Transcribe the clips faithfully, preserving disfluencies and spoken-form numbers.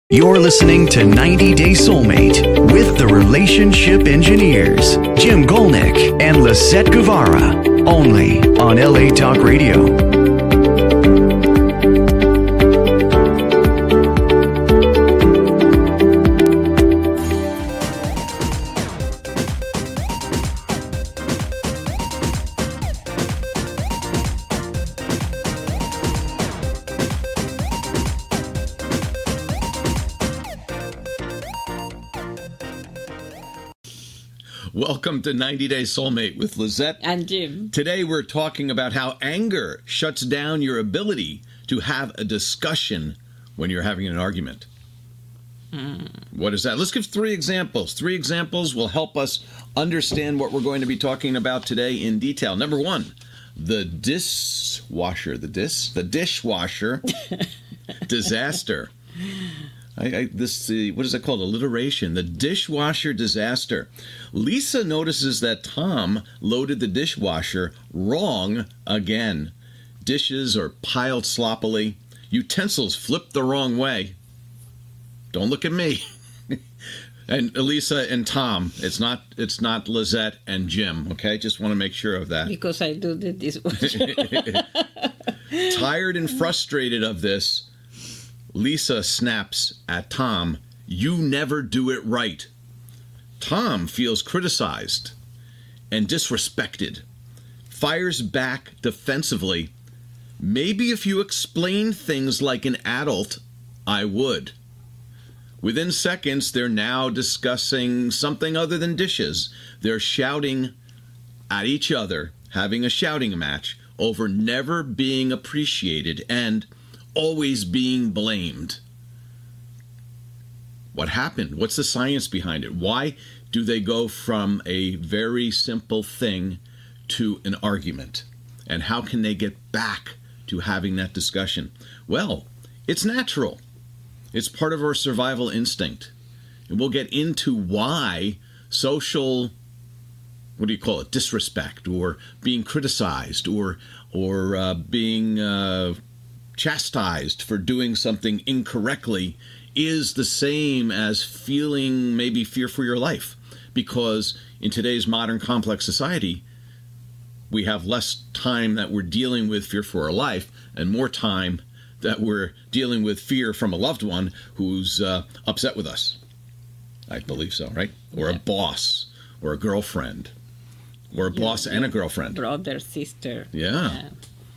You're listening to ninety day Soulmate with the Relationship Engineers, Jim Golnick and Lisette Guevara, only on L A Talk Radio. Welcome to ninety day Soulmate with Lisette and Jim. Today we're talking about how anger shuts down your ability to have a discussion when you're having an argument. Mm. What is that? Let's give three examples. Three examples will help us understand what we're going to be talking about today in detail. Number one, the dishwasher. The dish? The dishwasher disaster. I, I, this uh, what is it called? Alliteration. The dishwasher disaster. Lisa notices that Tom loaded the dishwasher wrong again. Dishes are piled sloppily. Utensils flipped the wrong way. Don't look at me. And Lisa and Tom. It's not. It's not Lisette and Jim. Okay, just want to make sure of that. Because I do the dishwasher. Tired and frustrated of this, Lisa snaps at Tom, "You never do it right." Tom feels criticized and disrespected, fires back defensively. "Maybe if you explain things like an adult, I would." Within seconds, they're now discussing something other than dishes. They're shouting at each other, having a shouting match over never being appreciated and always being blamed. What happened? What's the science behind it? Why do they go from a very simple thing to an argument? And how can they get back to having that discussion? Well, it's natural. It's part of our survival instinct. And we'll get into why social, what do you call it, disrespect or being criticized or, or uh, being uh, chastised for doing something incorrectly is the same as feeling maybe fear for your life. Because in today's modern complex society, we have less time that we're dealing with fear for our life and more time that we're dealing with fear from a loved one who's uh, upset with us. I believe so, right? Or yeah. A boss or a girlfriend or a yeah, boss yeah. and a girlfriend. Brother, sister. Yeah. yeah.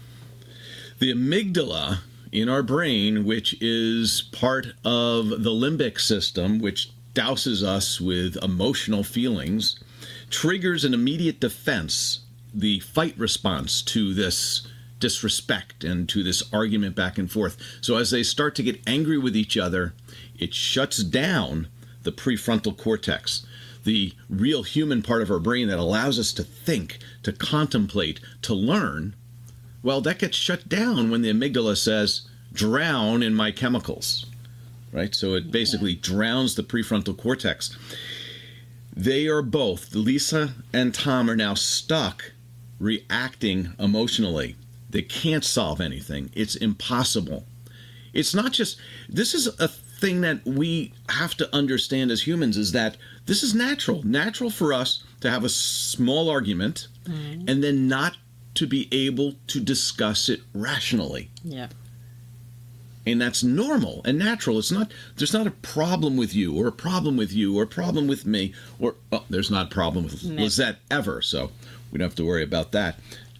The amygdala in our brain, which is part of the limbic system, which douses us with emotional feelings, triggers an immediate defense, the fight response to this disrespect and to this argument back and forth. So as they start to get angry with each other, it shuts down the prefrontal cortex, the real human part of our brain that allows us to think, to contemplate, to learn. Well, that gets shut down when the amygdala says, "Drown in my chemicals," right? So it basically drowns the prefrontal cortex. They are both, Lisa and Tom, are now stuck reacting emotionally. They can't solve anything. It's impossible. It's not just, this is a thing that we have to understand as humans, is that this is natural. Natural for us to have a small argument mm. and then not to be able to discuss it rationally. Yeah. And that's normal and natural. It's not, there's not a problem with you or a problem with you or a problem with me or, well, there's not a problem with no. Lisette ever, so we don't have to worry about that.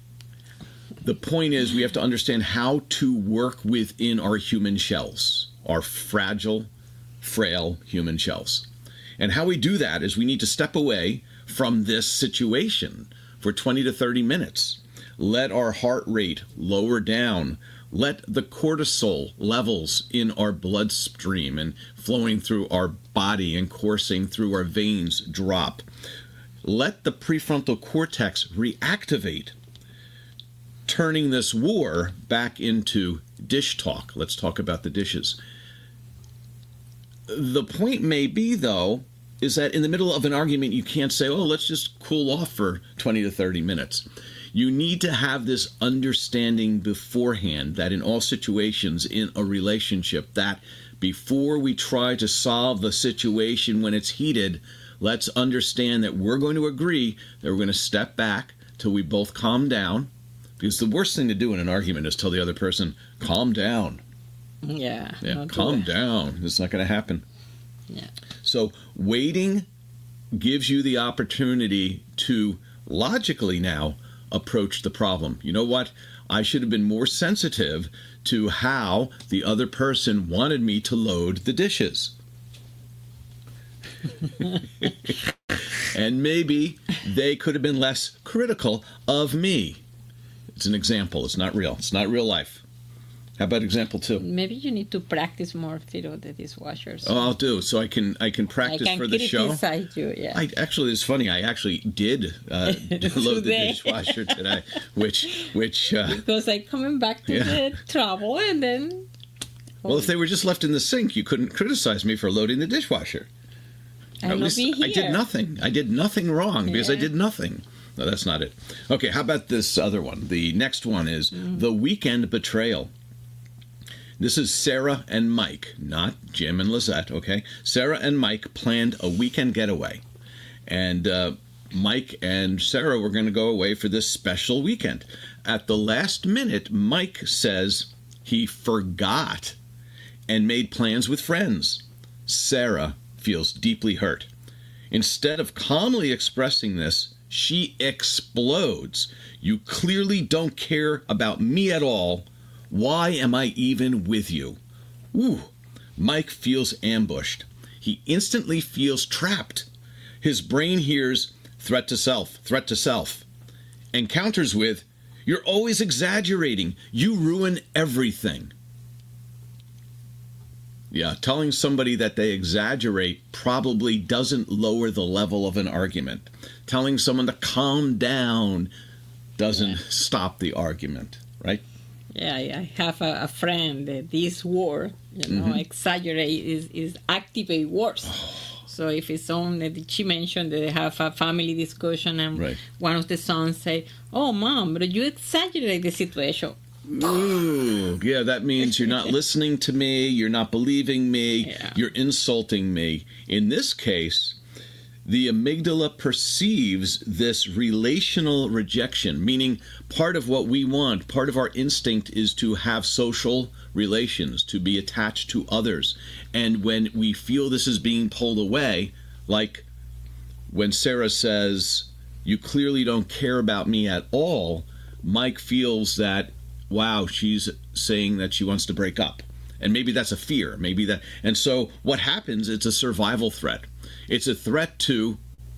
The point is we have to understand how to work within our human shells, our fragile, frail human shells. And how we do that is we need to step away from this situation for twenty to thirty minutes. Let our heart rate lower down. Let the cortisol levels in our bloodstream and flowing through our body and coursing through our veins drop. Let the prefrontal cortex reactivate, turning this war back into dish talk. Let's talk about the dishes. The point may be, though, is that in the middle of an argument, you can't say, oh, let's just cool off for twenty to thirty minutes. You need to have this understanding beforehand that in all situations in a relationship, that before we try to solve the situation when it's heated, let's understand that we're going to agree that we're going to step back till we both calm down. Because the worst thing to do in an argument is tell the other person, calm down. Yeah. Yeah, calm down. It's not going to happen. Yeah. So waiting gives you the opportunity to logically now approach the problem. You know what? I should have been more sensitive to how the other person wanted me to load the dishes. And maybe they could have been less critical of me. It's an example. It's not real. It's not real life. How about example two? Maybe you need to practice more, Tiro, the dishwasher. So oh, I'll do so. I can I can practice I can for the show. criticize you, yeah. I actually, it's funny. I actually did uh, load the dishwasher today, which which uh, because I'm coming back to yeah. the trouble, and then. Well, if they were just left in the sink, you couldn't criticize me for loading the dishwasher. At least be here. I did nothing. I did nothing wrong because yeah. I did nothing. No, that's not it. Okay, how about this other one? The next one is mm. The Weekend Betrayal. This is Sarah and Mike, not Jim and Lizette, okay? Sarah and Mike planned a weekend getaway. And uh, Mike and Sarah were going to go away for this special weekend. At the last minute, Mike says he forgot and made plans with friends. Sarah feels deeply hurt. Instead of calmly expressing this, she explodes. You clearly don't care about me at all. Why am I even with you? Ooh, Mike feels ambushed. He instantly feels trapped. His brain hears threat to self, threat to self, and counters with, you're always exaggerating. You ruin everything. Yeah, telling somebody that they exaggerate probably doesn't lower the level of an argument. Telling someone to calm down doesn't yeah. stop the argument, right? Yeah, I have a, a friend that this word, you know, mm-hmm. exaggerate is, is activate worse. So if it's someone that she mentioned that they have a family discussion and right. one of the sons say, oh, Mom, but you exaggerate the situation. Ooh, yeah, that means you're not listening to me, you're not believing me, yeah. you're insulting me. In this case, the amygdala perceives this relational rejection, meaning part of what we want, part of our instinct is to have social relations, to be attached to others. And when we feel this is being pulled away, like when Sarah says, you clearly don't care about me at all, Mike feels that, wow, she's saying that she wants to break up. And maybe that's a fear, maybe that. And so what happens, it's a survival threat. It's a threat to,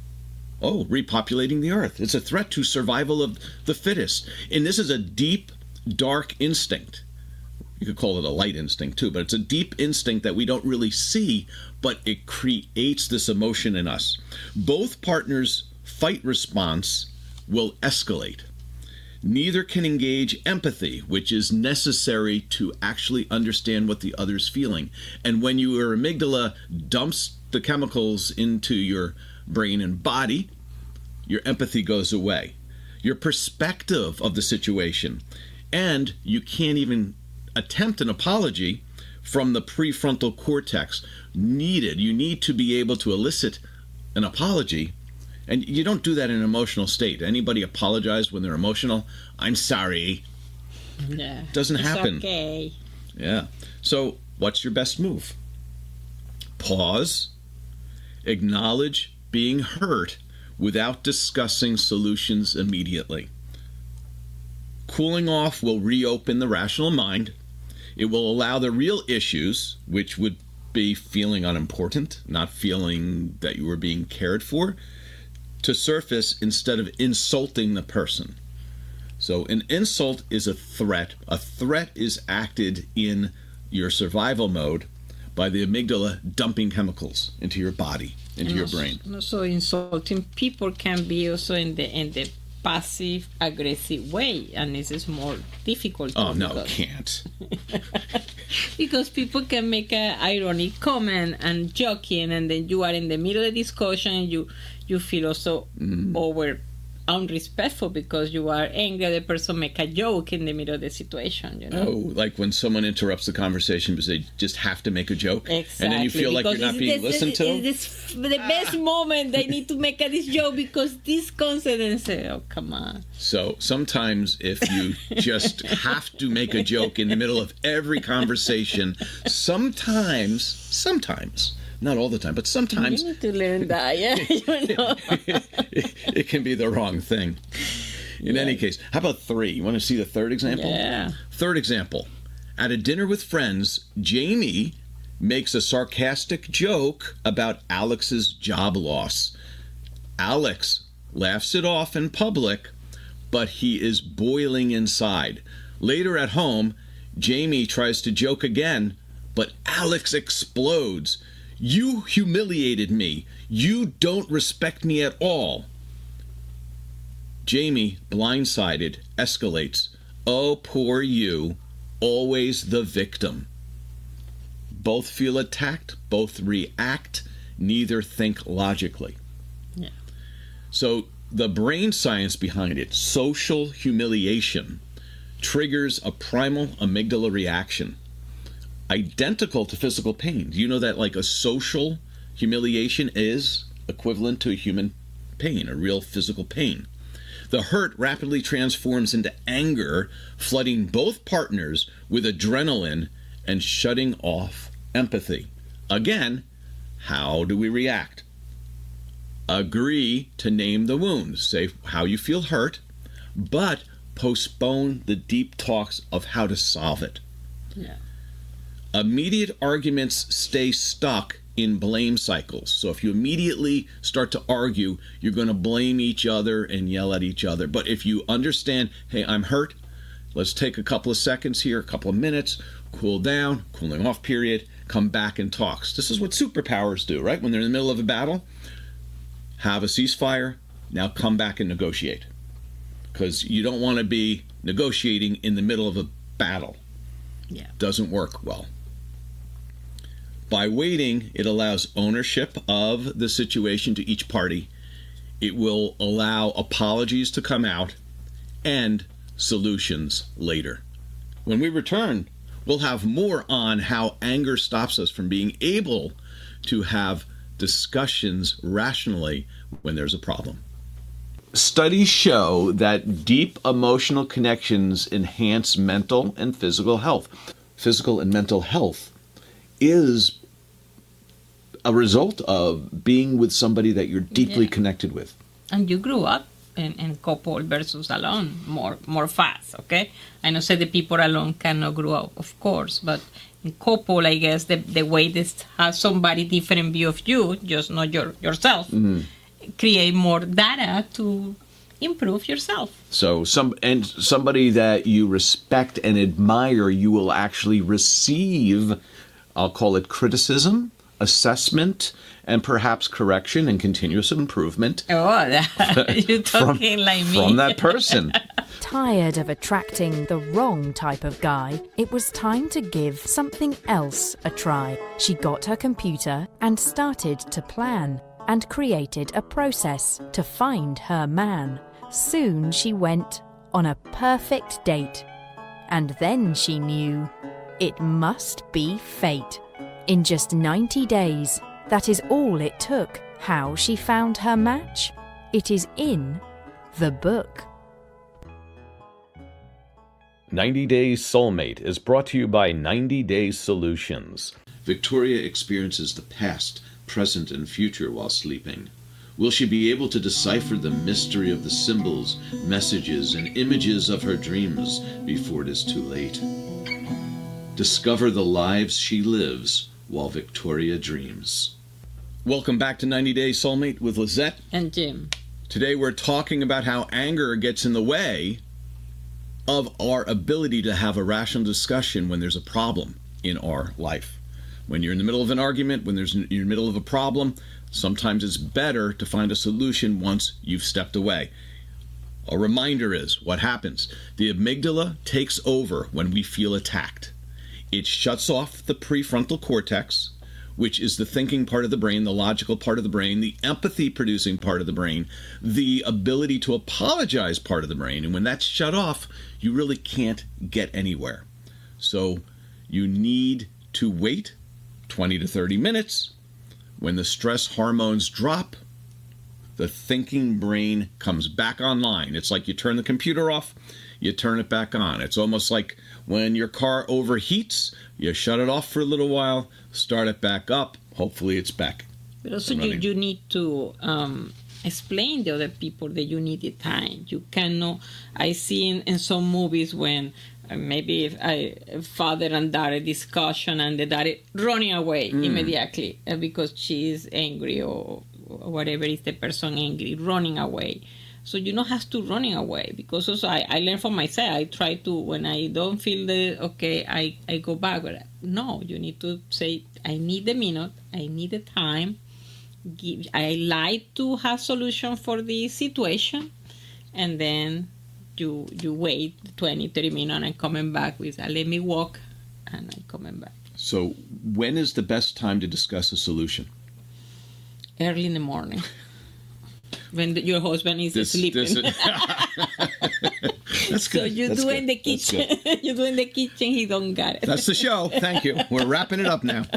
oh, repopulating the earth. It's a threat to survival of the fittest. And this is a deep, dark instinct. You could call it a light instinct too, but it's a deep instinct that we don't really see, but it creates this emotion in us. Both partners' fight response will escalate. Neither can engage empathy, which is necessary to actually understand what the other's feeling. And when your amygdala dumps the chemicals into your brain and body, your empathy goes away. Your perspective of the situation, and you can't even attempt an apology from the prefrontal cortex needed. You need to be able to elicit an apology. And you don't do that in an emotional state. Anybody apologize when they're emotional? I'm sorry. Yeah. Doesn't it's happen. Okay. Yeah. So what's your best move? Pause. Acknowledge being hurt without discussing solutions immediately. Cooling off will reopen the rational mind. It will allow the real issues, which would be feeling unimportant, not feeling that you were being cared for, to surface instead of insulting the person. So an insult is a threat. A threat is acted in your survival mode by the amygdala dumping chemicals into your body, into and your also, brain. Also insulting people can be also in the in the passive aggressive way, and this is more difficult. Oh no, because, can't. because people can make an ironic comment and joking, and then you are in the middle of the discussion and you you feel also mm. over unrespectful because you are angry. The person make a joke in the middle of the situation. You know? Oh, like when someone interrupts the conversation because they just have to make a joke, exactly. And then you feel like because you're not being this, listened to. This, the best moment they need to make a, this joke because this concept and say, "Oh, come on." So sometimes if you just have to make a joke in the middle of every conversation, sometimes, sometimes. Not all the time, but sometimes... You need to learn that, yeah. You know? it, it can be the wrong thing. In yeah. any case, how about three? You want to see the third example? Yeah. Third example. At a dinner with friends, Jamie makes a sarcastic joke about Alex's job loss. Alex laughs it off in public, but he is boiling inside. Later at home, Jamie tries to joke again, but Alex explodes. You humiliated me. You don't respect me at all. Jamie, blindsided, escalates. Oh, poor you. Always the victim. Both feel attacked. Both react. Neither think logically. Yeah. So the brain science behind it, social humiliation, triggers a primal amygdala reaction. Identical to physical pain. Do you know that like a social humiliation is equivalent to a human pain, a real physical pain? The hurt rapidly transforms into anger, flooding both partners with adrenaline and shutting off empathy. Again, how do we react? Agree to name the wound. Say how you feel hurt, but postpone the deep talks of how to solve it. Yeah. Immediate arguments stay stuck in blame cycles. So if you immediately start to argue, you're going to blame each other and yell at each other. But if you understand, hey, I'm hurt, let's take a couple of seconds here, a couple of minutes, cool down, cooling off period, come back and talk. This is what superpowers do, right? When they're in the middle of a battle, have a ceasefire, now come back and negotiate. Because you don't want to be negotiating in the middle of a battle. Yeah. Doesn't work well. By waiting, it allows ownership of the situation to each party. It will allow apologies to come out and solutions later. When we return, we'll have more on how anger stops us from being able to have discussions rationally when there's a problem. Studies show that deep emotional connections enhance mental and physical health. Physical and mental health is a result of being with somebody that you're deeply yeah. connected with. And you grew up in, in couple versus alone more more fast, okay? I know say the people alone cannot grow up, of course, but in couple, I guess the, the way this has somebody different view of you, just not your yourself, mm-hmm. create more data to improve yourself. So some and somebody that you respect and admire, you will actually receive, I'll call it criticism, assessment, and perhaps correction and continuous improvement. Oh, that, you're talking from, like me. From that person. Tired of attracting the wrong type of guy, it was time to give something else a try. She got her computer and started to plan and created a process to find her man. Soon she went on a perfect date. And then she knew it must be fate. In just ninety days, that is all it took. How she found her match? It is in the book. ninety Days Soulmate is brought to you by ninety Days Solutions. Victoria experiences the past, present, and future while sleeping. Will she be able to decipher the mystery of the symbols, messages, and images of her dreams before it is too late? Discover the lives she lives while Victoria dreams. Welcome back to ninety Days Soulmate with Lizette and Jim. Today we're talking about how anger gets in the way of our ability to have a rational discussion when there's a problem in our life. When you're in the middle of an argument, when there's you're in the middle of a problem, sometimes it's better to find a solution once you've stepped away. A reminder is what happens. The amygdala takes over when we feel attacked. It shuts off the prefrontal cortex, which is the thinking part of the brain, the logical part of the brain, the empathy-producing part of the brain, the ability to apologize part of the brain. And when that's shut off, you really can't get anywhere. So you need to wait twenty to thirty minutes. When the stress hormones drop, the thinking brain comes back online. It's like you turn the computer off, you turn it back on. It's almost like when your car overheats, you shut it off for a little while, start it back up, hopefully it's back. But also you, you need to um, explain to other people that you need the time. You cannot, I see in, in some movies when uh, maybe if I, father and daughter discussion and the daughter running away mm. immediately uh, because she is angry or, or whatever is the person angry, running away. So you don't have to running away, because also I, I learn from myself. I try to, when I don't feel the, okay, I, I go back. But no, you need to say, I need the minute, I need the time. Give, I like to have solution for the situation. And then you you wait twenty, thirty minutes and I'm coming back with, uh, let me walk and I'm coming back. So when is the best time to discuss a solution? Early in the morning. When the, your husband is this, sleeping. This is, that's good. So you that's do good. in the kitchen. You do in the kitchen. He don't got it. That's the show. Thank you. We're wrapping it up now.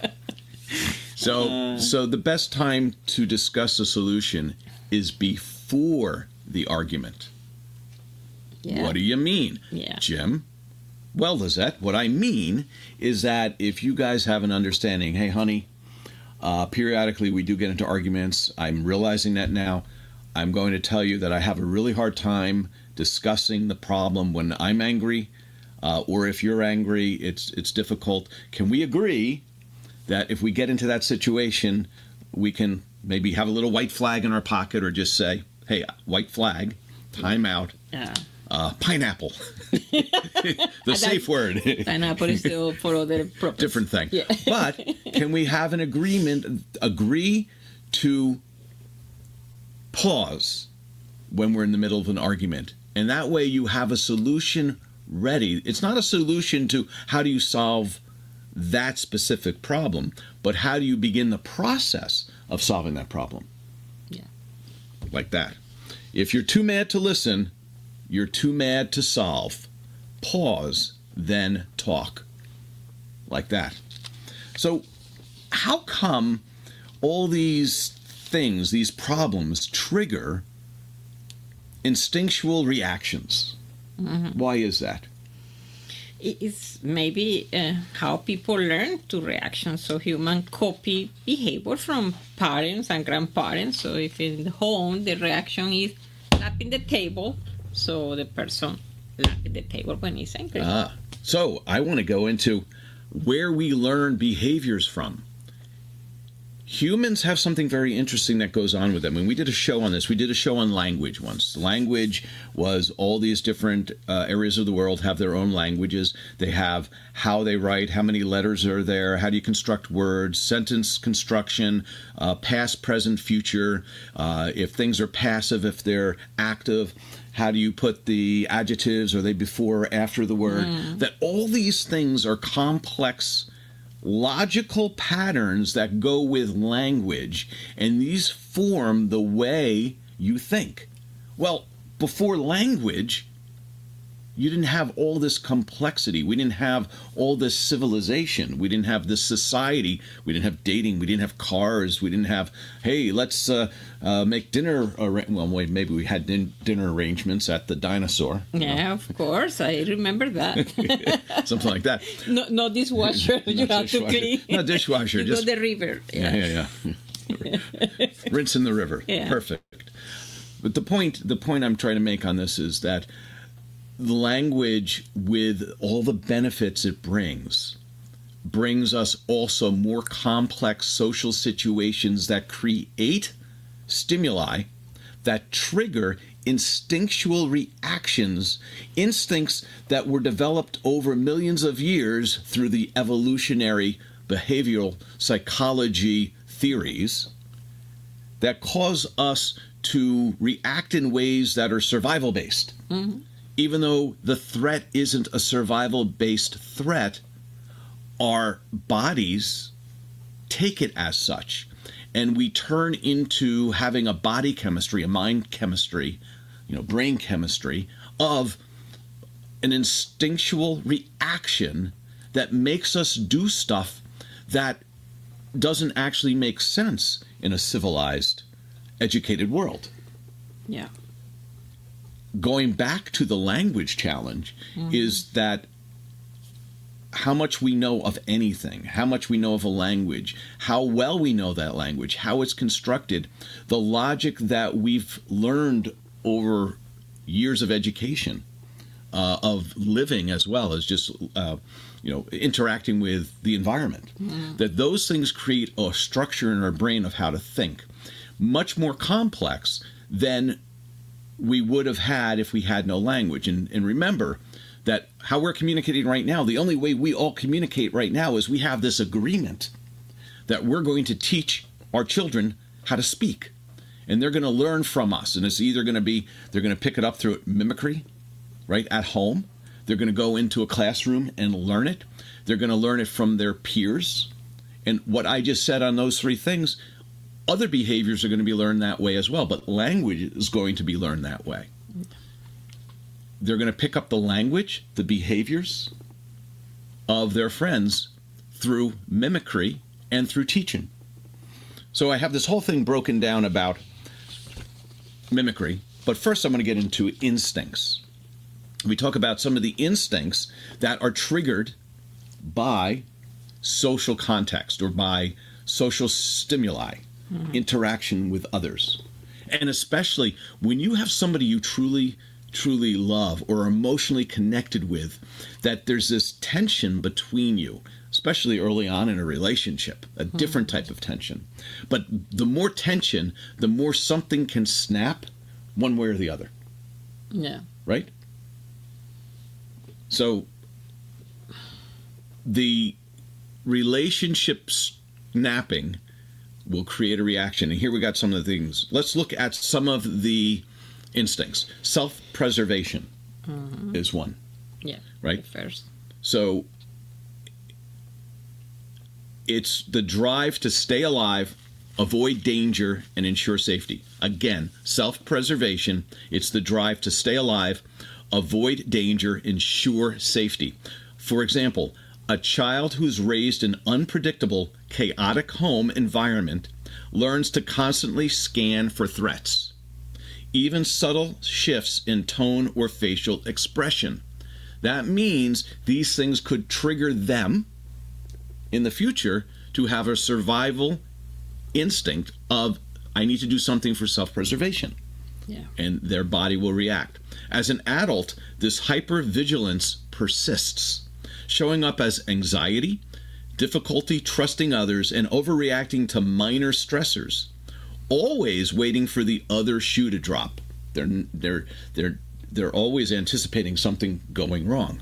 So, uh, so the best time to discuss a solution is before the argument. Yeah. What do you mean, yeah. Jim? Well, Lizette, what I mean is that if you guys have an understanding, hey, honey, Uh, periodically, we do get into arguments. I'm realizing that now. I'm going to tell you that I have a really hard time discussing the problem when I'm angry, uh, or if you're angry, it's it's difficult. Can we agree that if we get into that situation, we can maybe have a little white flag in our pocket, or just say, hey, white flag, time out. Yeah. Uh, pineapple. The safe word. Pineapple is still for other purpose. Different thing. Yeah. But can we have an agreement, agree to pause when we're in the middle of an argument? And that way you have a solution ready. It's not a solution to how do you solve that specific problem, but how do you begin the process of solving that problem? Yeah. Like that. If you're too mad to listen, you're too mad to solve. Pause, then talk. Like that. So how come all these things, these problems, trigger instinctual reactions? Mm-hmm. Why is that? It's maybe uh, how people learn to reaction. So human copy behavior from parents and grandparents. So if in the home the reaction is slapping the table, so the person slapping the table when he's angry. Ah, so I want to go into where we learn behaviors from. Humans have something very interesting that goes on with them. And we did a show on this. We did a show on language once. Language was all these different uh, areas of the world have their own languages. They have how they write, how many letters are there, how do you construct words, sentence construction, uh, past, present, future, uh, if things are passive, if they're active, how do you put the adjectives, are they before or after the word? Mm. That all these things are complex logical patterns that go with language, and these form the way you think. Well, before language, you didn't have all this complexity. We didn't have all this civilization. We didn't have this society. We didn't have dating. We didn't have cars. We didn't have, hey, let's uh, uh, make dinner. Ar- well, wait, maybe we had din- dinner arrangements at the Dinosaur. Yeah, know? Of course. I remember that. Something like that. No, no dishwasher. You have dishwasher. to clean. No dishwasher. You just go to the river. Yeah, yeah, yeah. yeah. Rinse in the river. Yeah. Perfect. But the point, the point I'm trying to make on this is that the language, with all the benefits it brings, brings us also more complex social situations that create stimuli that trigger instinctual reactions, instincts that were developed over millions of years through the evolutionary behavioral psychology theories that cause us to react in ways that are survival-based. Mm-hmm. Even though the threat isn't a survival-based threat, our bodies take it as such. And we turn into having a body chemistry, a mind chemistry, you know, brain chemistry of an instinctual reaction that makes us do stuff that doesn't actually make sense in a civilized, educated world. Yeah. Going back to the language challenge mm-hmm. is that how much we know of anything, how much we know of a language, how well we know that language, how it's constructed, the logic that we've learned over years of education, uh, of living as well as just, uh, you know, interacting with the environment, mm-hmm. that those things create a structure in our brain of how to think, much more complex than we would have had if we had no language. And, and remember that how we're communicating right now, the only way we all communicate right now is we have this agreement that we're going to teach our children how to speak. And they're going to learn from us. And it's either going to be, they're going to pick it up through mimicry, right, at home. They're going to go into a classroom and learn it. They're going to learn it from their peers. And what I just said on those three things, other behaviors are going to be learned that way as well. But language is going to be learned that way. They're going to pick up the language, the behaviors of their friends through mimicry and through teaching. So I have this whole thing broken down about mimicry, but first I'm going to get into instincts. We talk about some of the instincts that are triggered by social context or by social stimuli, mm-hmm. interaction with others. And especially when you have somebody you truly truly love or are emotionally connected with, that there's this tension between you, especially early on in a relationship, a mm-hmm. different type of tension. But the more tension, the more something can snap one way or the other. Yeah. Right? So the relationship snapping will create a reaction. And here we got some of the things. Let's look at some of the instincts. Self-preservation mm-hmm. is one. Yeah. Right? First. So it's the drive to stay alive, avoid danger, and ensure safety. Again, self-preservation. It's the drive to stay alive, avoid danger, ensure safety. For example, a child who's raised in unpredictable, chaotic home environment learns to constantly scan for threats. Even subtle shifts in tone or facial expression. That means these things could trigger them in the future to have a survival instinct of, I need to do something for self-preservation. Yeah. And their body will react. As an adult, this hypervigilance persists, showing up as anxiety, difficulty trusting others, and overreacting to minor stressors. Always waiting for the other shoe to drop. They're they're they're they're always anticipating something going wrong.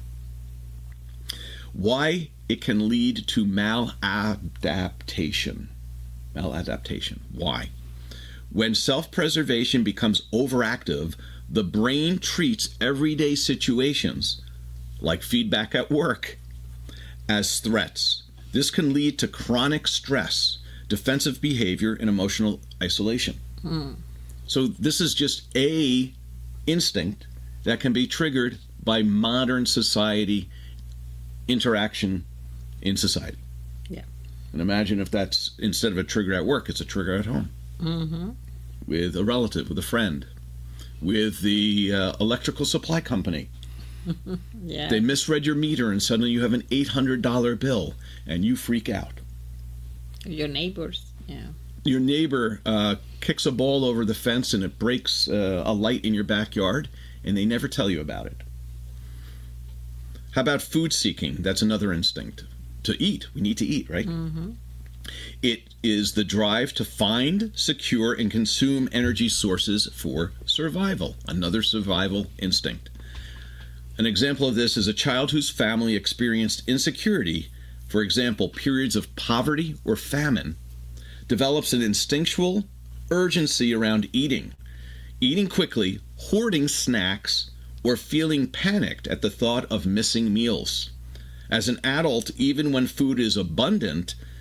Why it can lead to maladaptation. Maladaptation. Why? When self-preservation becomes overactive, the brain treats everyday situations, like feedback at work, as threats. This can lead to chronic stress, defensive behavior, and emotional isolation. Hmm. So this is just a instinct that can be triggered by modern society interaction in society. Yeah. And imagine if that's, instead of a trigger at work, it's a trigger at home. Mm-hmm. With a relative, with a friend, with the uh, electrical supply company. Yeah. They misread your meter and suddenly you have an eight hundred dollars bill and you freak out. Your neighbors, yeah. Your neighbor uh, kicks a ball over the fence and it breaks uh, a light in your backyard and they never tell you about it. How about food seeking? That's another instinct. To eat. We need to eat, right? Mm-hmm. It is the drive to find, secure, and consume energy sources for survival. Another survival instinct. An example of this is a child whose family experienced insecurity, for example, periods of poverty or famine, develops an instinctual urgency around eating. Eating quickly, hoarding snacks, or feeling panicked at the thought of missing meals. As an adult, even when food is abundant,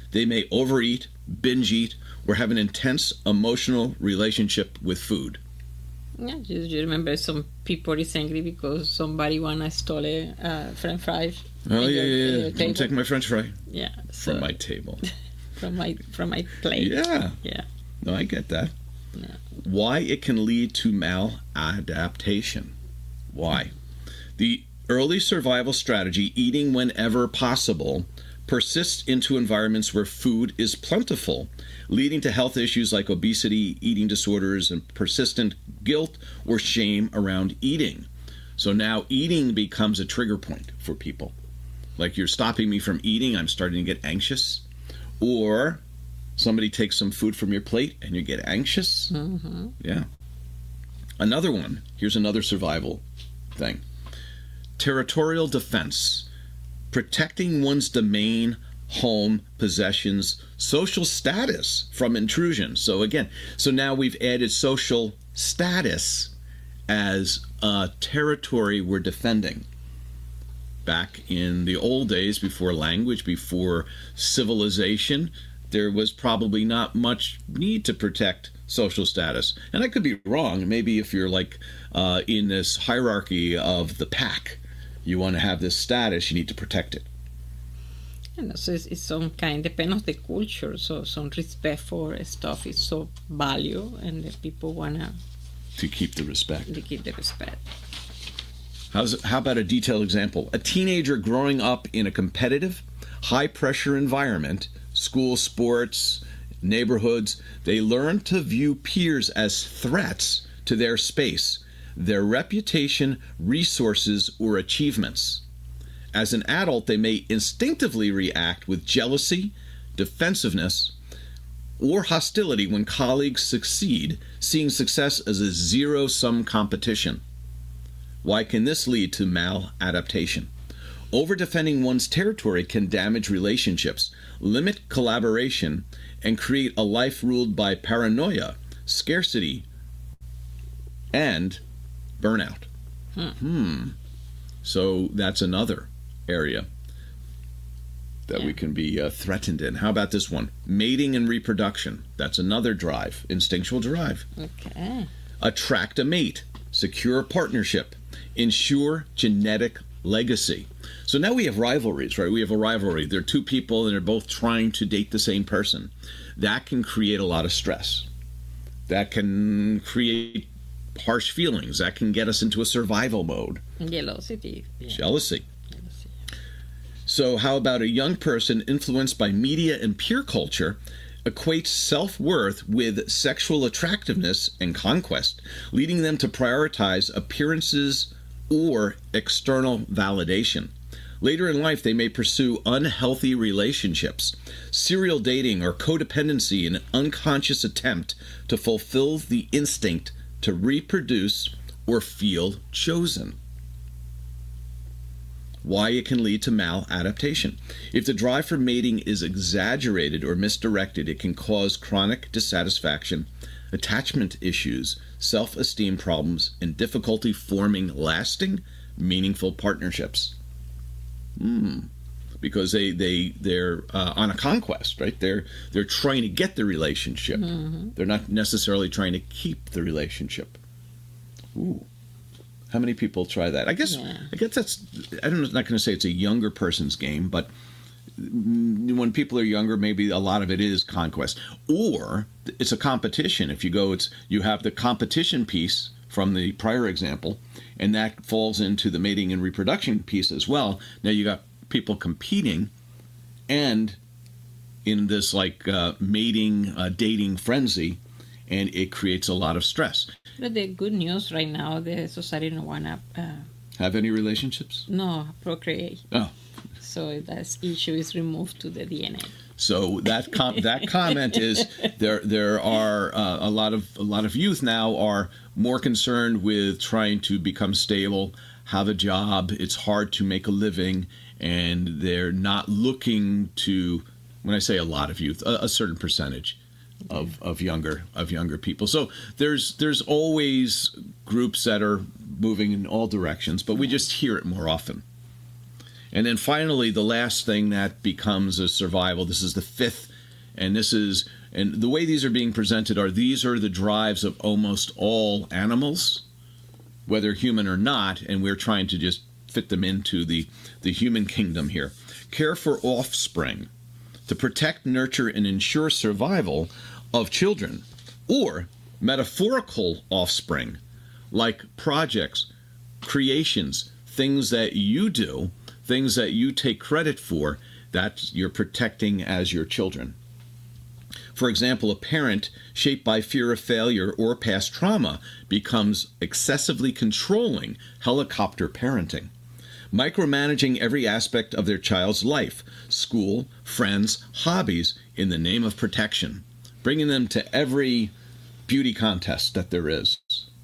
They may overeat, binge eat, or have an intense emotional relationship with food. Yeah, you, you remember some people is angry because somebody wanna stole a uh, French fries. Oh yeah, yeah, yeah. Don't take my French fry. Yeah. So, from my table. from my from my plate. Yeah. Yeah. No, I get that. Yeah. Why it can lead to maladaptation. Why? The early survival strategy, eating whenever possible, persists into environments where food is plentiful, leading to health issues like obesity, eating disorders, and persistent guilt or shame around eating. So now eating becomes a trigger point for people. Like, you're stopping me from eating, I'm starting to get anxious. Or somebody takes some food from your plate and you get anxious. Mm-hmm. Yeah. Another one, here's another survival thing. Territorial defense. Protecting one's domain, home, possessions, social status from intrusion. So again, so now we've added social status as a territory we're defending. Back in the old days, before language, before civilization, there was probably not much need to protect social status. And I could be wrong. Maybe if you're like uh, in this hierarchy of the pack, you want to have this status, you need to protect it. And so it's, it's some kind, depend on the culture. So some respect for stuff is so value, and the people wanna to keep the respect. To keep the respect. How's, how about a detailed example? A teenager growing up in a competitive, high-pressure environment, school, sports, neighborhoods, they learn to view peers as threats to their space, their reputation, resources, or achievements. As an adult, they may instinctively react with jealousy, defensiveness, or hostility when colleagues succeed, seeing success as a zero-sum competition. Why can this lead to maladaptation? Over-defending one's territory can damage relationships, limit collaboration, and create a life ruled by paranoia, scarcity, and burnout. Hmm. hmm. So that's another area that yeah. we can be uh, threatened in. How about this one? Mating and reproduction. That's another drive, instinctual drive. Okay. Attract a mate, secure a partnership, ensure genetic legacy. So now we have rivalries, right? We have a rivalry. There are two people and they're both trying to date the same person. That can create a lot of stress. That can create harsh feelings. That can get us into a survival mode. Jealousy. Yeah. Jealousy. Jealousy. So how about a young person influenced by media and peer culture equates self-worth with sexual attractiveness and conquest, leading them to prioritize appearances or external validation. Later in life, they may pursue unhealthy relationships, serial dating, or codependency in an unconscious attempt to fulfill the instinct to reproduce or feel chosen. Why it can lead to maladaptation. If the drive for mating is exaggerated or misdirected, it can cause chronic dissatisfaction, attachment issues, self-esteem problems, and difficulty forming lasting, meaningful partnerships. Hmm. Because they, they, they're uh, on a conquest, right? They're, they're trying to get the relationship. Mm-hmm. They're not necessarily trying to keep the relationship. Ooh. How many people try that? I guess yeah. I guess that's, I'm not going to say it's a younger person's game, but when people are younger, maybe a lot of it is conquest. Or it's a competition. If you go, it's you have the competition piece from the prior example, and that falls into the mating and reproduction piece as well. Now you got people competing, and in this like uh, mating, uh, dating frenzy, and it creates a lot of stress. But the good news right now, the society don't want to uh, have any relationships. No, procreate. Oh. So that issue is removed to the D N A. So that com- that comment is there. There are uh, a lot of a lot of youth now are more concerned with trying to become stable, have a job. It's hard to make a living, and they're not looking to. When I say a lot of youth, a, a certain percentage of of younger of younger people. So there's there's always groups that are moving in all directions, but we just hear it more often. And then finally, the last thing that becomes a survival, this is the fifth, and this is, and the way these are being presented are, these are the drives of almost all animals, whether human or not, and we're trying to just fit them into the, the human kingdom here. Care for offspring, to protect, nurture, and ensure survival of children, or metaphorical offspring, like projects, creations, things that you do, things that you take credit for, that you're protecting as your children. For example, a parent shaped by fear of failure or past trauma becomes excessively controlling, helicopter parenting, micromanaging every aspect of their child's life, school, friends, hobbies, in the name of protection, bringing them to every beauty contest that there is.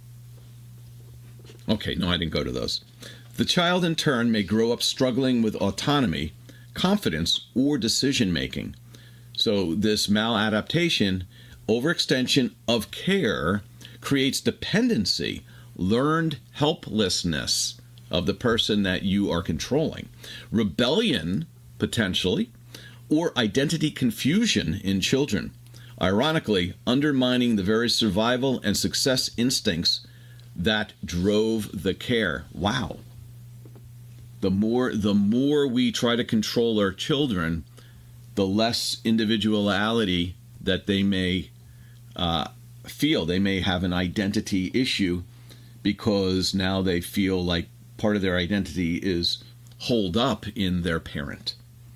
Okay, no, I didn't go to those. The child, in turn, may grow up struggling with autonomy, confidence, or decision-making. So this maladaptation, overextension of care, creates dependency, learned helplessness of the person that you are controlling, rebellion, potentially, or identity confusion in children, ironically undermining the very survival and success instincts that drove the care. Wow. The more, the more we try to control our children, the less individuality that they may uh, feel. They may have an identity issue because now they feel like part of their identity is holed up in their parent.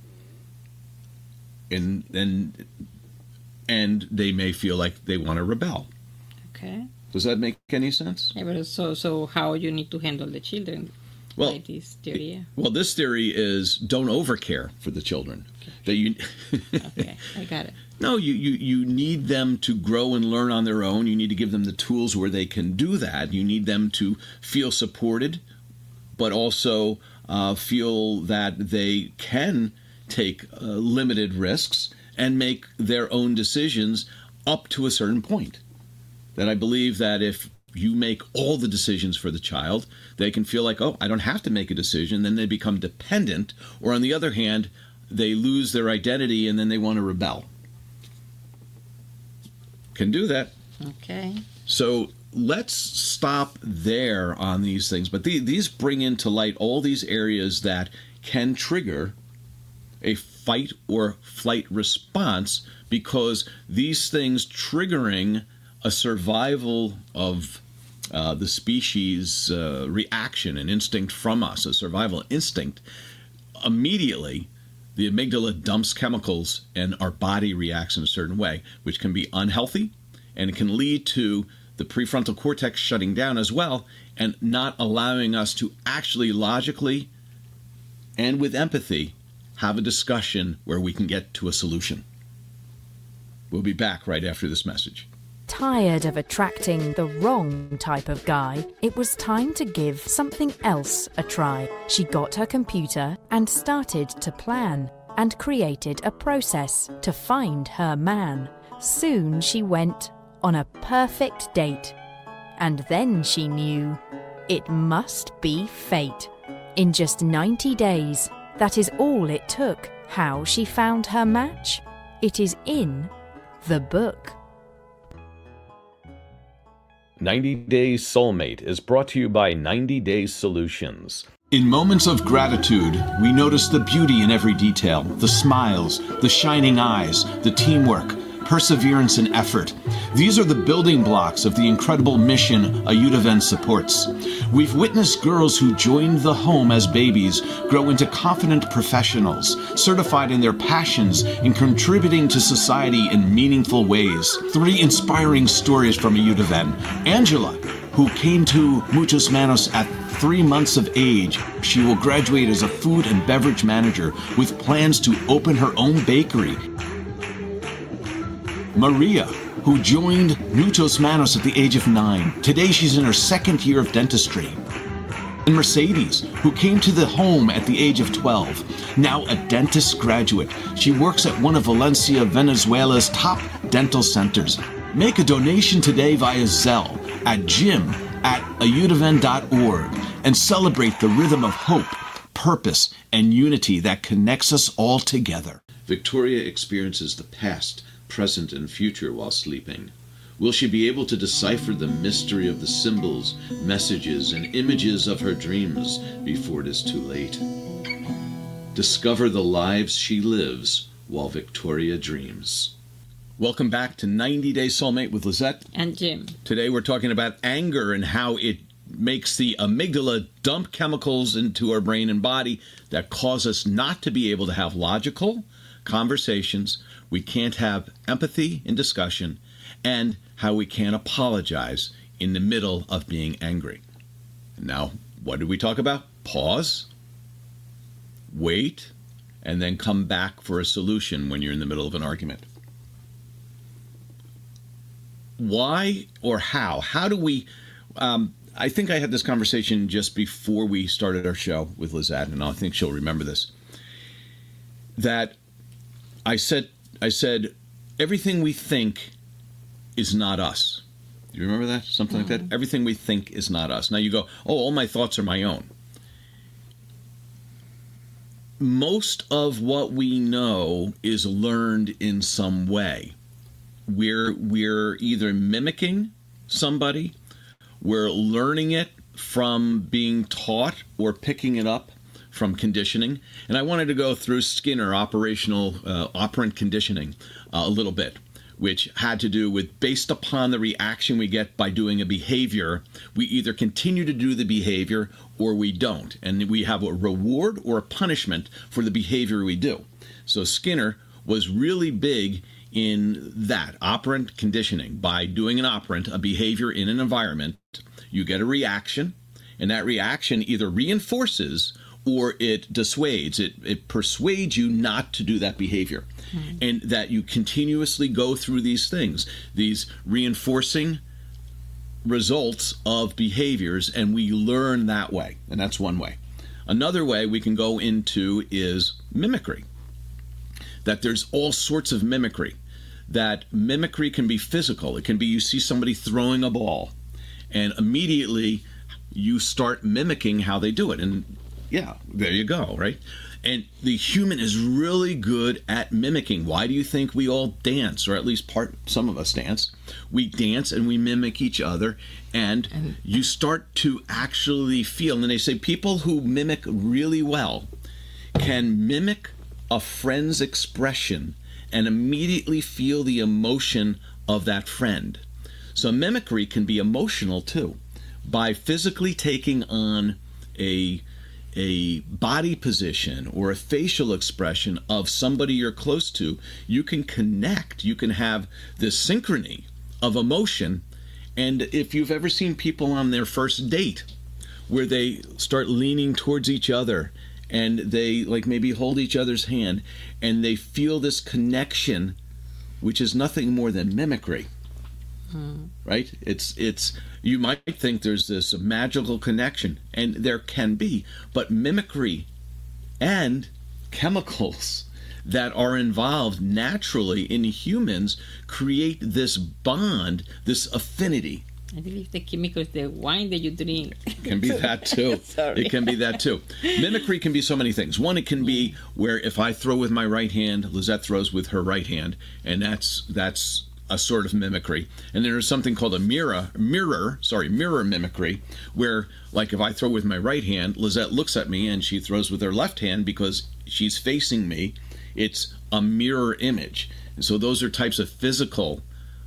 And, and, and they may feel like they want to rebel. Okay. Does that make any sense? Yeah, but so, so how you need to handle the children? Well, by this theory? Well, this theory is don't overcare for the children. Okay. That you. Okay, I got it. No, you, you, you need them to grow and learn on their own. You need to give them the tools where they can do that. You need them to feel supported, but also uh, feel that they can take uh, limited risks and make their own decisions up to a certain point. That I believe that if you make all the decisions for the child, they can feel like, oh, I don't have to make a decision. Then they become dependent. Or on the other hand, they lose their identity and then they want to rebel. Can do that. Okay. So let's stop there on these things. But the, these bring into light all these areas that can trigger a fight or flight response, because these things triggering a survival of uh, the species uh, reaction, an instinct from us, a survival instinct, immediately the amygdala dumps chemicals and our body reacts in a certain way, which can be unhealthy, and it can lead to the prefrontal cortex shutting down as well and not allowing us to actually logically and with empathy have a discussion where we can get to a solution. We'll be back right after this message. Tired of attracting the wrong type of guy, it was time to give something else a try. She got her computer and started to plan, and created a process to find her man. Soon she went on a perfect date, and then she knew it must be fate. In just ninety days, that is all it took. How she found her match? It is in the book. ninety Days Soulmate is brought to you by ninety Days Solutions. In moments of gratitude, we notice the beauty in every detail, the smiles, the shining eyes, the teamwork, perseverance, and effort. These are the building blocks of the incredible mission Ayudaven supports. We've witnessed girls who joined the home as babies grow into confident professionals, certified in their passions and contributing to society in meaningful ways. Three inspiring stories from Ayudaven. Angela, who came to Muchos Manos at three months of age. She will graduate as a food and beverage manager with plans to open her own bakery. Maria, who joined Muchos Manos at the age of nine. Today she's in her second year of dentistry. And Mercedes, who came to the home at the age of twelve. Now a dentist graduate. She works at one of Valencia, Venezuela's top dental centers. Make a donation today via Zelle at jim at ayudaven dot org and celebrate the rhythm of hope, purpose and unity that connects us all together. Victoria experiences the past, present, and future while sleeping. Will she be able to decipher the mystery of the symbols, messages, and images of her dreams before it is too late? Discover the lives she lives while Victoria dreams. Welcome back to ninety Day Soulmate with Lizette and Jim. Today we're talking about anger and how it makes the amygdala dump chemicals into our brain and body that cause us not to be able to have logical conversations. We can't have empathy in discussion, and how we can't apologize in the middle of being angry. Now, what did we talk about? Pause, wait, and then come back for a solution when you're in the middle of an argument. Why or how? How do we... Um, I think I had this conversation just before we started our show with Lizette, and I think she'll remember this. That I said, I said, everything we think is not us. Do you remember that? Something mm-hmm. like that? Everything we think is not us. Now you go, oh, all my thoughts are my own. Most of what we know is learned in some way. We're, we're either mimicking somebody, we're learning it from being taught, or picking it up from conditioning. And I wanted to go through Skinner, operational uh, operant conditioning, uh, a little bit, which had to do with, based upon the reaction we get by doing a behavior, we either continue to do the behavior or we don't. And we have a reward or a punishment for the behavior we do. So Skinner was really big in that, operant conditioning. By doing an operant, a behavior in an environment, you get a reaction, and that reaction either reinforces or it dissuades, it, it persuades you not to do that behavior. Mm-hmm. And that you continuously go through these things, these reinforcing results of behaviors, and we learn that way. And that's one way. Another way we can go into is mimicry. That there's all sorts of mimicry. That mimicry can be physical. It can be you see somebody throwing a ball, and immediately you start mimicking how they do it. And yeah, there you go, right? And the human is really good at mimicking. Why do you think we all dance, or at least part, some of us dance? We dance and we mimic each other, and, and you start to actually feel, and they say people who mimic really well can mimic a friend's expression and immediately feel the emotion of that friend. So mimicry can be emotional too. By physically taking on a a body position or a facial expression of somebody you're close to, you can connect. You can have this synchrony of emotion. And if you've ever seen people on their first date where they start leaning towards each other and they like maybe hold each other's hand and they feel this connection, which is nothing more than mimicry. Hmm. Right? It's it's you might think there's this magical connection, and there can be, but mimicry and chemicals that are involved naturally in humans create this bond, this affinity. I believe the chemical is the wine that you drink. Can be that too. It can be that too. Mimicry can be so many things. One, it can be where if I throw with my right hand, Lizette throws with her right hand, and that's that's a sort of mimicry. And there's something called a mirror, mirror, sorry, mirror mimicry, where like if I throw with my right hand, Lizette looks at me and she throws with her left hand because she's facing me. It's a mirror image. And so those are types of physical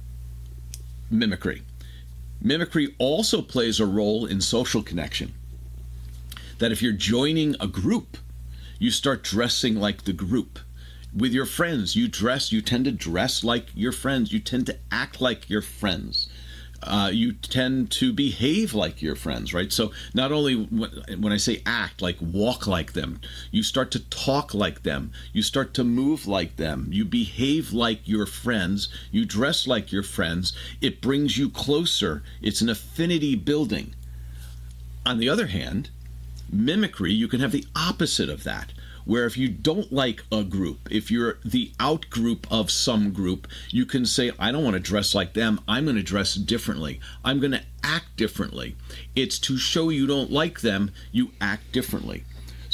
mimicry. Mimicry also plays a role in social connection. That if you're joining a group, you start dressing like the group. With your friends, you dress, you tend to dress like your friends. You tend to act like your friends. Uh, you tend to behave like your friends, right? So not only when I say act, like walk like them, you start to talk like them. You start to move like them. You behave like your friends. You dress like your friends. It brings you closer. It's an affinity building. On the other hand, mimicry, you can have the opposite of that, where if you don't like a group, if you're the out group of some group, you can say, I don't want to dress like them. I'm going to dress differently. I'm going to act differently. It's to show you don't like them, you act differently.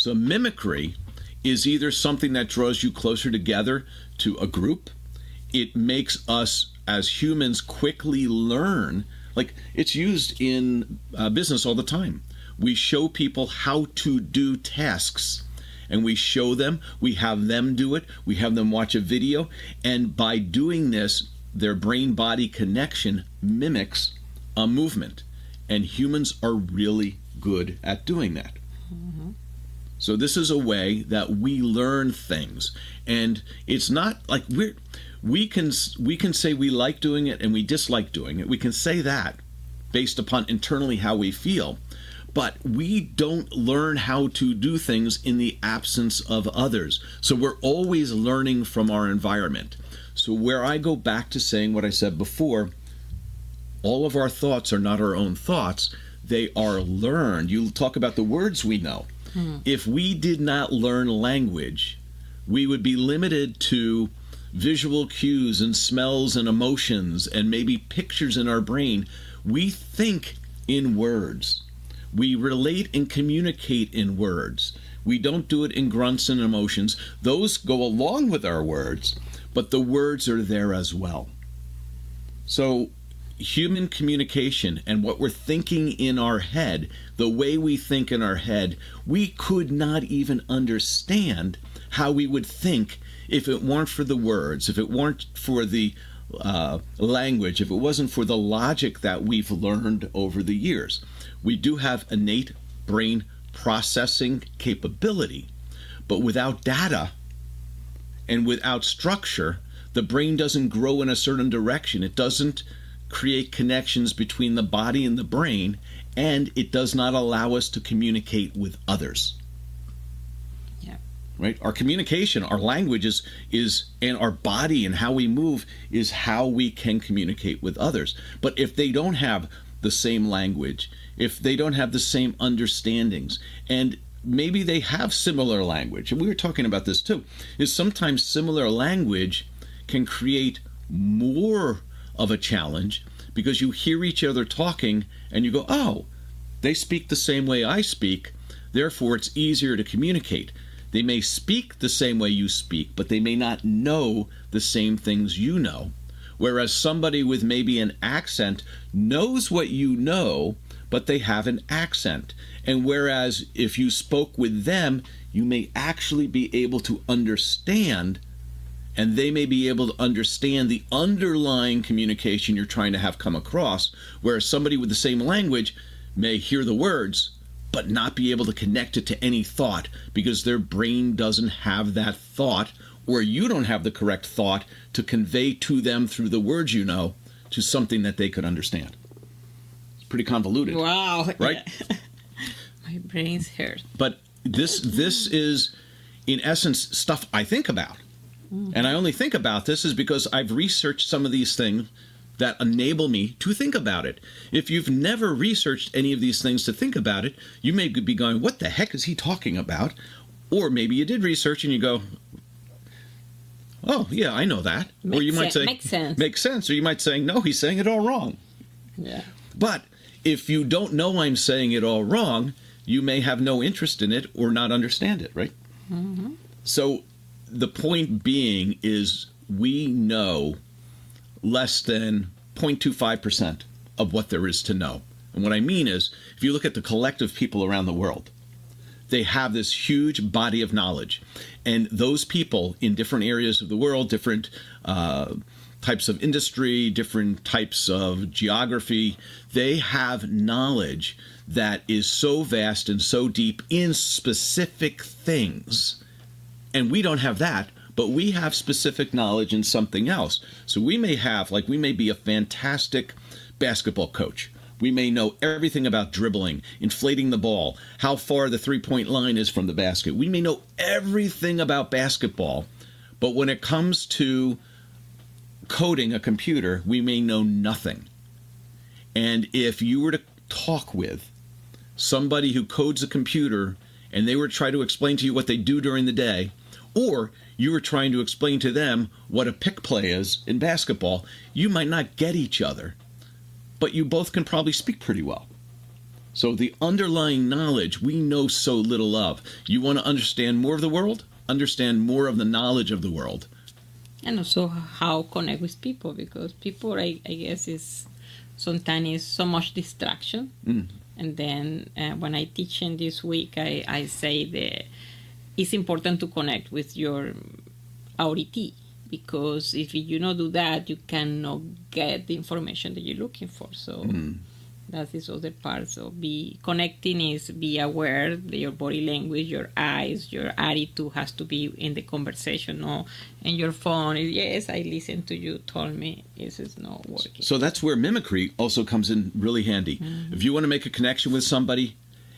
So mimicry is either something that draws you closer together to a group. It makes us as humans quickly learn. Like, it's used in uh, business all the time. We show people how to do tasks, and we show them, we have them do it, we have them watch a video, and by doing this, their brain-body connection mimics a movement. And humans are really good at doing that. Mm-hmm. So this is a way that we learn things. And it's not like we're, we can, we can say we like doing it and we dislike doing it. We can say that based upon internally how we feel. But we don't learn how to do things in the absence of others. So we're always learning from our environment. So where I go back to saying what I said before, all of our thoughts are not our own thoughts. They are learned. You talk about the words we know. Hmm. If we did not learn language, we would be limited to visual cues and smells and emotions and maybe pictures in our brain. We think in words. We relate and communicate in words. We don't do it in grunts and emotions. Those go along with our words, but the words are there as well. So human communication and what we're thinking in our head, the way we think in our head, we could not even understand how we would think if it weren't for the words, if it weren't for the uh, language, if it wasn't for the logic that we've learned over the years. We do have innate brain processing capability, but without data and without structure, the brain doesn't grow in a certain direction. It doesn't create connections between the body and the brain, and it does not allow us to communicate with others. Yeah. Right? Our communication, our language is, is, and our body and how we move is how we can communicate with others. But if they don't have the same language, if they don't have the same understandings, and maybe they have similar language, and we were talking about this too, is sometimes similar language can create more of a challenge because you hear each other talking and you go, oh, they speak the same way I speak, therefore it's easier to communicate. They may speak the same way you speak, but they may not know the same things you know. Whereas somebody with maybe an accent knows what you know, but they have an accent. And whereas if you spoke with them, you may actually be able to understand, and they may be able to understand the underlying communication you're trying to have come across, whereas somebody with the same language may hear the words, but not be able to connect it to any thought because their brain doesn't have that thought, or you don't have the correct thought to convey to them through the words you know to something that they could understand. It's pretty convoluted. Wow. Right? Yeah. My brain's hurt. But this this is, in essence, stuff I think about. Mm-hmm. And I only think about this is because I've researched some of these things that enable me to think about it. If you've never researched any of these things to think about it, you may be going, what the heck is he talking about? Or maybe you did research and you go, oh, yeah, I know that. Makes or you might sen- say, makes sense. Makes sense. Or you might say, no, he's saying it all wrong. Yeah. But if you don't know I'm saying it all wrong, you may have no interest in it or not understand it, right? Mm-hmm. So the point being is we know less than zero point two five percent of what there is to know. And what I mean is, if you look at the collective people around the world, they have this huge body of knowledge. And those people in different areas of the world, different uh, types of industry, different types of geography, they have knowledge that is so vast and so deep in specific things. And we don't have that, but we have specific knowledge in something else. So we may have, like we may be a fantastic basketball coach. We may know everything about dribbling, inflating the ball, how far the three-point line is from the basket. We may know everything about basketball, but when it comes to coding a computer, we may know nothing. And if you were to talk with somebody who codes a computer and they were to try to explain to you what they do during the day, or you were trying to explain to them what a pick play is in basketball, you might not get each other. But you both can probably speak pretty well. So the underlying knowledge we know so little of. You want to understand more of the world? Understand more of the knowledge of the world. And also how connect with people, because people, I, I guess, is sometimes is so much distraction. Mm. And then uh, when I teach in this week, I, I say that it's important to connect with your auditee, because if you don't do that, you cannot get the information that you're looking for. So mm. that is other part. So be connecting is be aware that your body language, your eyes, your attitude has to be in the conversation. No, and your phone is, yes, I listened to you, told me this is not working. So that's where mimicry also comes in really handy. Mm-hmm. If you want to make a connection with somebody,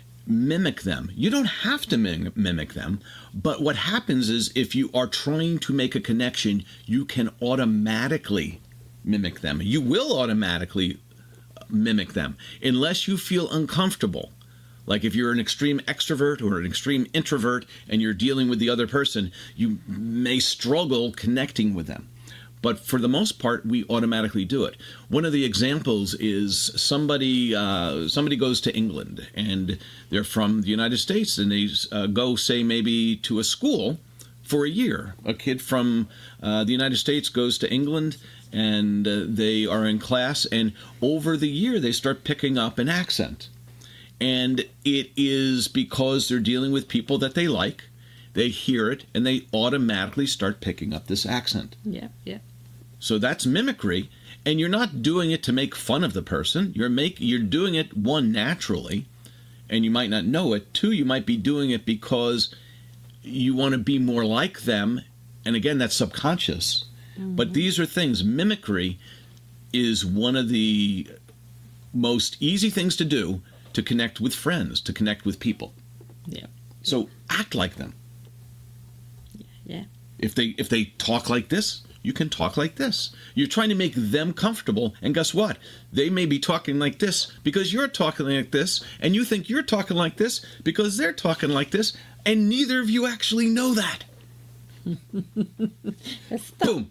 mimic them. You don't have to mim- mimic them, but what happens is if you are trying to make a connection, you can automatically mimic them. You will automatically mimic them unless you feel uncomfortable. Like if you're an extreme extrovert or an extreme introvert and you're dealing with the other person, you may struggle connecting with them. But for the most part, we automatically do it. One of the examples is somebody uh, somebody goes to England and they're from the United States and they uh, go, say, maybe to a school for a year. A kid from uh, the United States goes to England and uh, they are in class, and over the year they start picking up an accent. And it is because they're dealing with people that they like. They hear it and they automatically start picking up this accent. Yeah, yeah. So that's mimicry, and you're not doing it to make fun of the person. You're make you're doing it, one, naturally, and you might not know it. Two, you might be doing it because you want to be more like them, and again, that's subconscious. Mm-hmm. But these are things. Mimicry is one of the most easy things to do to connect with friends, to connect with people. Yeah. So act like them. Yeah. If they if they talk like this, you can talk like this. You're trying to make them comfortable, and guess what? They may be talking like this because you're talking like this, and you think you're talking like this because they're talking like this, and neither of you actually know that. Boom.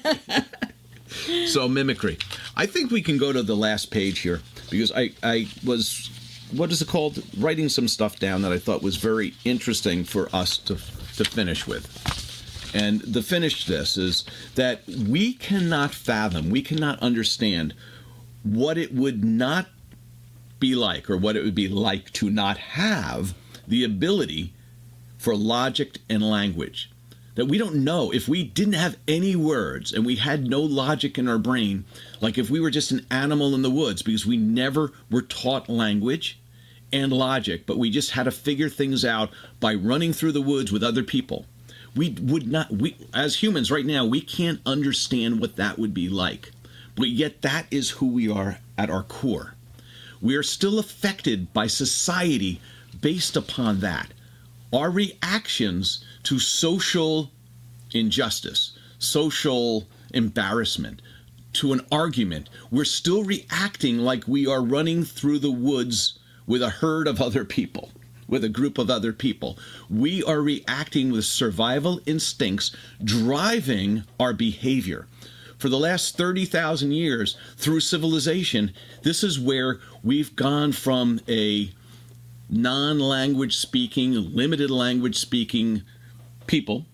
So mimicry. I think we can go to the last page here because I, I was, what is it called? Writing some stuff down that I thought was very interesting for us to to finish with. And the finish to this is that we cannot fathom, we cannot understand what it would not be like, or what it would be like to not have the ability for logic and language. That we don't know. If we didn't have any words and we had no logic in our brain, like if we were just an animal in the woods because we never were taught language and logic, but we just had to figure things out by running through the woods with other people, we would not, we as humans right now, we can't understand what that would be like. But yet that is who we are at our core. We are still affected by society based upon that. Our reactions to social injustice, social embarrassment, to an argument, we're still reacting like we are running through the woods with a herd of other people, with a group of other people. We are reacting with survival instincts driving our behavior. For the last thirty thousand years, through civilization, this is where we've gone from a non-language speaking, limited language speaking people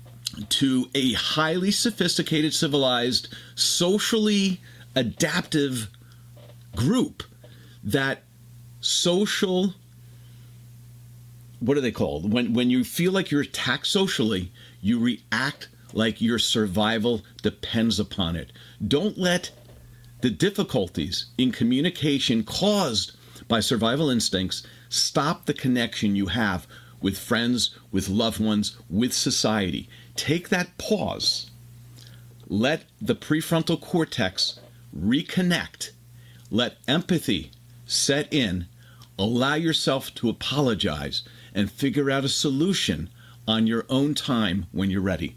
to a highly sophisticated, civilized, socially adaptive group. That social, what are they called? When when you feel like you're attacked socially, you react like your survival depends upon it. Don't let the difficulties in communication caused by survival instincts stop the connection you have with friends, with loved ones, with society. Take that pause. Let the prefrontal cortex reconnect. Let empathy set in. Allow yourself to apologize and figure out a solution on your own time when you're ready.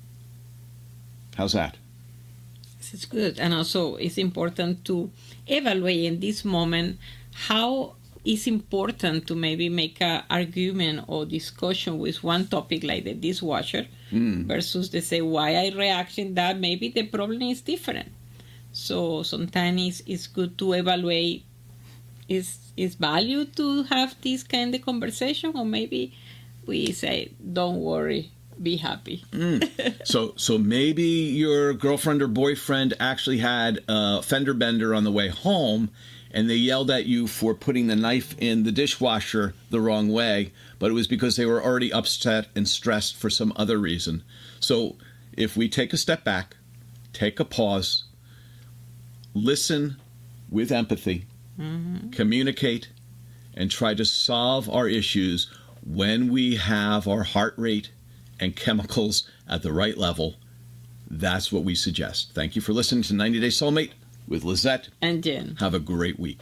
How's that? It's good. And also it's important to evaluate in this moment how it's important to maybe make an argument or discussion with one topic like the dishwasher mm. versus they say why I react in that. Maybe the problem is different. So sometimes it's, it's good to evaluate is is value to have this kind of conversation, or maybe we say, don't worry, be happy. mm. So so maybe your girlfriend or boyfriend actually had a fender bender on the way home, and they yelled at you for putting the knife in the dishwasher the wrong way, but it was because they were already upset and stressed for some other reason. So if we take a step back, take a pause, listen with empathy, mm-hmm. communicate, and try to solve our issues when we have our heart rate and chemicals at the right level, that's what we suggest. Thank you for listening to ninety Day Soulmate with Lizette and Jen. Have a great week.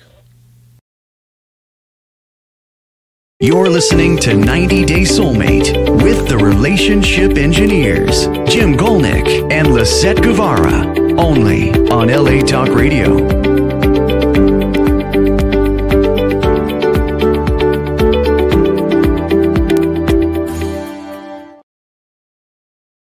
You're listening to ninety Day Soulmate with the Relationship Engineers, Jim Golnick and Lisette Guevara, only on L A Talk Radio.